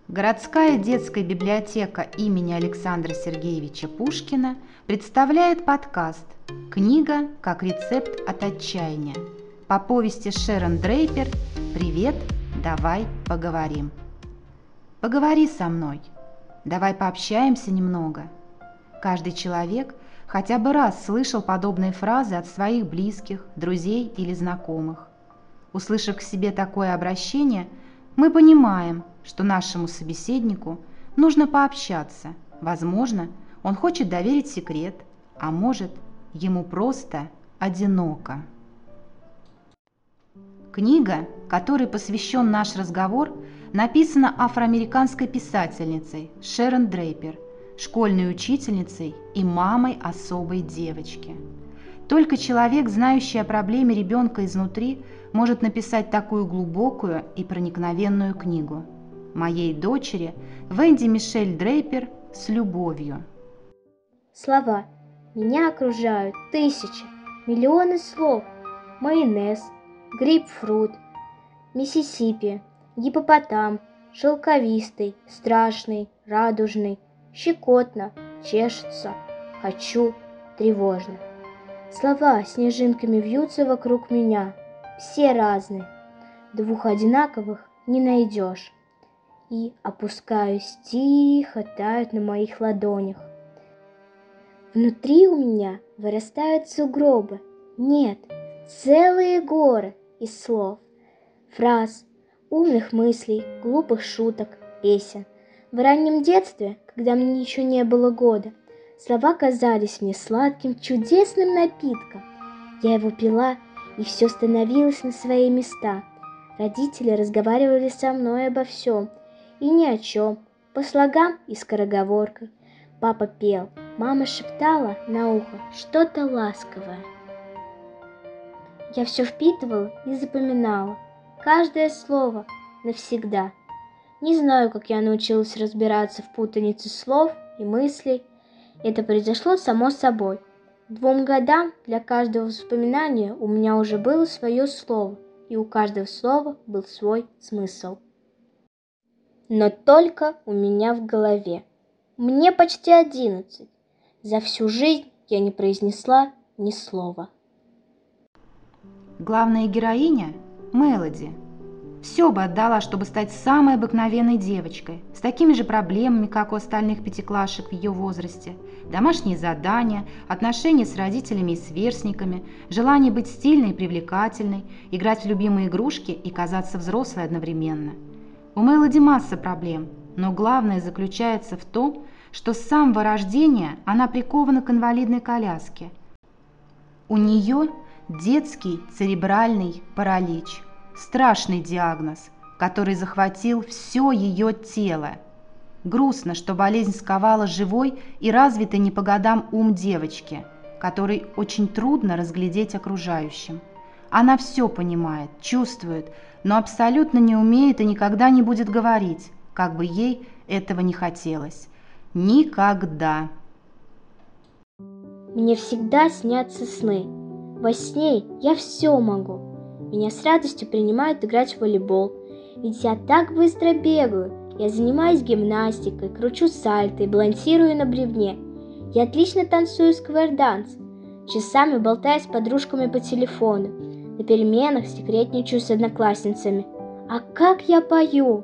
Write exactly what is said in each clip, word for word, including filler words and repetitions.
Городская детская библиотека имени Александра Сергеевича Пушкина представляет подкаст «Книга как рецепт от отчаяния» по повести Шерон Дрейпер «Привет, давай поговорим». Поговори со мной, давай пообщаемся немного. Каждый человек хотя бы раз слышал подобные фразы от своих близких, друзей или знакомых. Услышав к себе такое обращение, мы понимаем, что нашему собеседнику нужно пообщаться. Возможно, он хочет доверить секрет, а может, ему просто одиноко. Книга, которой посвящен наш разговор, написана афроамериканской писательницей Шерон Дрейпер, школьной учительницей и мамой особой девочки. Только человек, знающий о проблеме ребенка изнутри, может написать такую глубокую и проникновенную книгу. Моей дочери Венди Мишель Дрейпер с любовью. Слова. Меня окружают тысячи, миллионы слов. Майонез, грейпфрут, Миссисипи, гиппопотам, шелковистый, страшный, радужный, щекотно, чешется, хочу, тревожно. Слова снежинками вьются вокруг меня, все разные, двух одинаковых не найдешь. И, опускаюсь, тихо тают на моих ладонях. Внутри у меня вырастают сугробы, нет, целые горы из слов, фраз, умных мыслей, глупых шуток, песен. В раннем детстве, когда мне еще не было года, слова казались мне сладким, чудесным напитком. Я его пила, и все становилось на свои места. Родители разговаривали со мной обо всем и ни о чем, по слогам и скороговоркой. Папа пел, мама шептала на ухо что-то ласковое. Я все впитывала и запоминала, каждое слово навсегда. Не знаю, как я научилась разбираться в путанице слов и мыслей. Это произошло само собой. К двум годам для каждого воспоминания у меня уже было свое слово, и у каждого слова был свой смысл. Но только у меня в голове. Мне почти одиннадцать. За всю жизнь я не произнесла ни слова. Главная героиня – Мелоди. Все бы отдала, чтобы стать самой обыкновенной девочкой, с такими же проблемами, как у остальных пятиклашек в ее возрасте. Домашние задания, отношения с родителями и сверстниками, желание быть стильной и привлекательной, играть в любимые игрушки и казаться взрослой одновременно. У Мелоди масса проблем, но главное заключается в том, что с самого рождения она прикована к инвалидной коляске. У нее детский церебральный паралич. Страшный диагноз, который захватил все ее тело. Грустно, что болезнь сковала живой и развитый не по годам ум девочки, который очень трудно разглядеть окружающим. Она все понимает, чувствует, но абсолютно не умеет и никогда не будет говорить, как бы ей этого не хотелось. Никогда. Мне всегда снятся сны. Во сне я все могу. Меня с радостью принимают играть в волейбол, ведь я так быстро бегаю. Я занимаюсь гимнастикой, кручу сальто и балансирую на бревне. Я отлично танцую сквер-данс, часами болтаю с подружками по телефону. На переменах секретничаю с одноклассницами. А как я пою!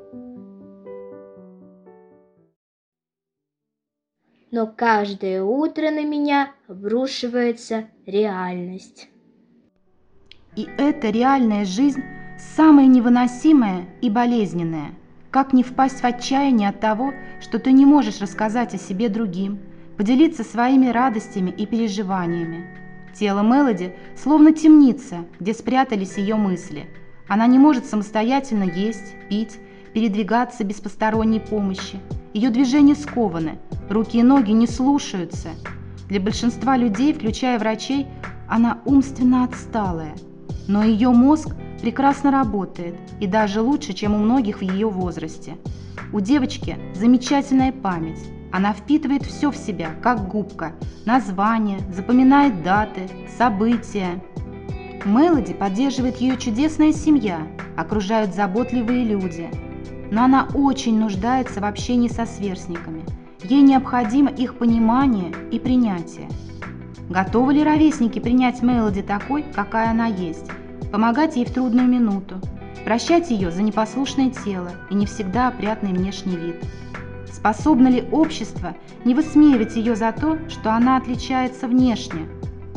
Но каждое утро на меня обрушивается реальность. И эта реальная жизнь самая невыносимая и болезненная. Как не впасть в отчаяние от того, что ты не можешь рассказать о себе другим, поделиться своими радостями и переживаниями. Тело Мелоди словно темница, где спрятались ее мысли. Она не может самостоятельно есть, пить, передвигаться без посторонней помощи. Ее движения скованы, руки и ноги не слушаются. Для большинства людей, включая врачей, она умственно отсталая. Но ее мозг прекрасно работает, и даже лучше, чем у многих в ее возрасте. У девочки замечательная память. Она впитывает все в себя, как губка, названия, запоминает даты, события. Мелоди поддерживает ее чудесная семья, окружают заботливые люди. но она очень нуждается в общении со сверстниками. Ей необходимо их понимание и принятие. Готовы ли ровесники принять Мелоди такой, какая она есть, помогать ей в трудную минуту, прощать ее за непослушное тело и не всегда опрятный внешний вид? Способно ли общество не высмеивать ее за то, что она отличается внешне?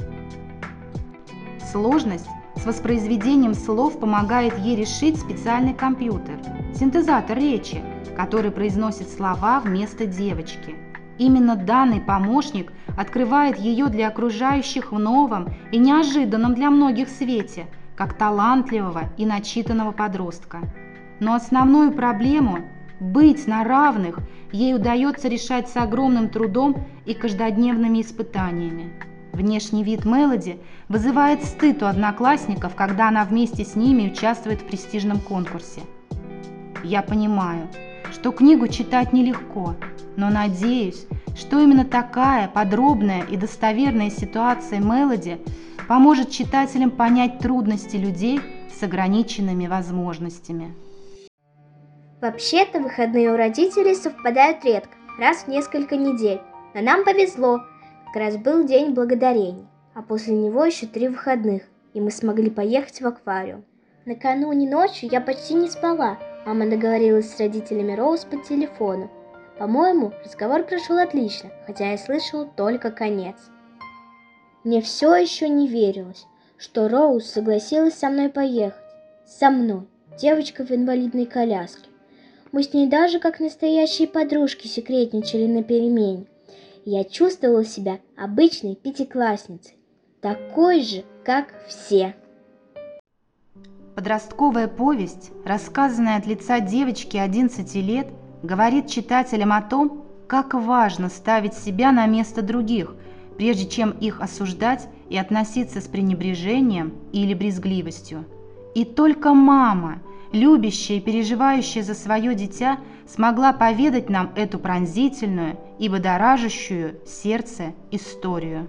Сложность с воспроизведением слов помогает ей решить специальный компьютер, синтезатор речи, который произносит слова вместо девочки. Именно данный помощник открывает ее для окружающих в новом и неожиданном для многих свете, как талантливого и начитанного подростка. Но основную проблему – быть на равных – ей удается решать с огромным трудом и каждодневными испытаниями. Внешний вид Мелоди вызывает стыд у одноклассников, когда она вместе с ними участвует в престижном конкурсе. Я понимаю, что книгу читать нелегко, но надеюсь, что именно такая подробная и достоверная ситуация Мелоди поможет читателям понять трудности людей с ограниченными возможностями. Вообще-то выходные у родителей совпадают редко, раз в несколько недель. Но нам повезло, как раз был день благодарения, а после него еще три выходных, и мы смогли поехать в аквариум. Накануне ночью я почти не спала, мама договорилась с родителями Роуз по телефону. По-моему, разговор прошел отлично, хотя я слышала только конец. Мне все еще не верилось, что Роуз согласилась со мной поехать. Со мной, девочка в инвалидной коляске. Мы с ней даже как настоящие подружки секретничали на перемене. Я чувствовала себя обычной пятиклассницей, такой же, как все. Подростковая повесть, рассказанная от лица девочки одиннадцати лет, говорит читателям о том, как важно ставить себя на место других, прежде чем их осуждать и относиться с пренебрежением или брезгливостью. И только мама, любящая и переживающая за свое дитя, смогла поведать нам эту пронзительную и будоражащую сердце историю.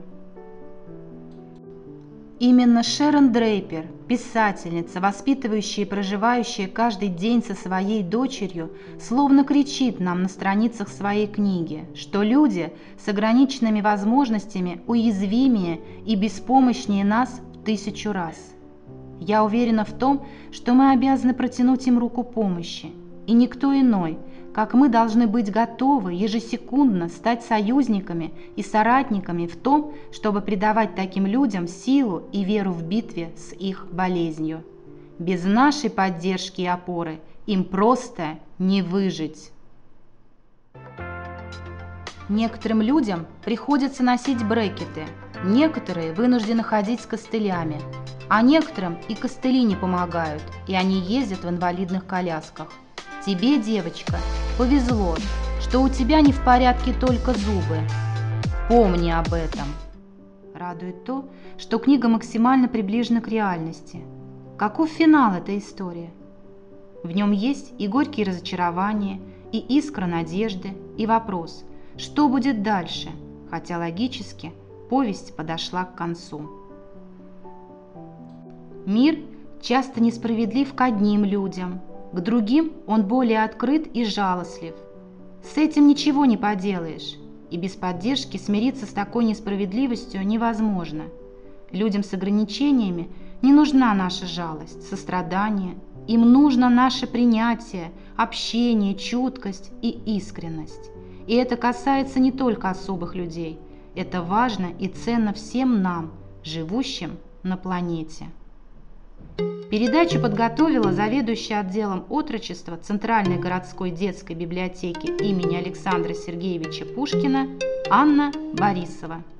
Именно Шерон Дрейпер, писательница, воспитывающая и проживающая каждый день со своей дочерью, словно кричит нам на страницах своей книги, что люди с ограниченными возможностями уязвимее и беспомощнее нас в тысячу раз. Я уверена в том, что мы обязаны протянуть им руку помощи, и никто иной, как мы, должны быть готовы ежесекундно стать союзниками и соратниками в том, чтобы придавать таким людям силу и веру в битве с их болезнью. Без нашей поддержки и опоры им просто не выжить. Некоторым людям приходится носить брекеты, некоторые вынуждены ходить с костылями, а некоторым и костыли не помогают, и они ездят в инвалидных колясках. Тебе, девочка, повезло, что у тебя не в порядке только зубы. Помни об этом. Радует то, что книга максимально приближена к реальности. Каков финал этой истории? В нем есть и горькие разочарования, и искра надежды, и вопрос, что будет дальше, хотя логически повесть подошла к концу. Мир часто несправедлив к одним людям, к другим он более открыт и жалостлив. С этим ничего не поделаешь, и без поддержки смириться с такой несправедливостью невозможно. Людям с ограничениями не нужна наша жалость, сострадание, им нужно наше принятие, общение, чуткость и искренность. И это касается не только особых людей, это важно и ценно всем нам, живущим на планете. Передачу подготовила заведующая отделом отрочества Центральной городской детской библиотеки имени Александра Сергеевича Пушкина Анна Борисова.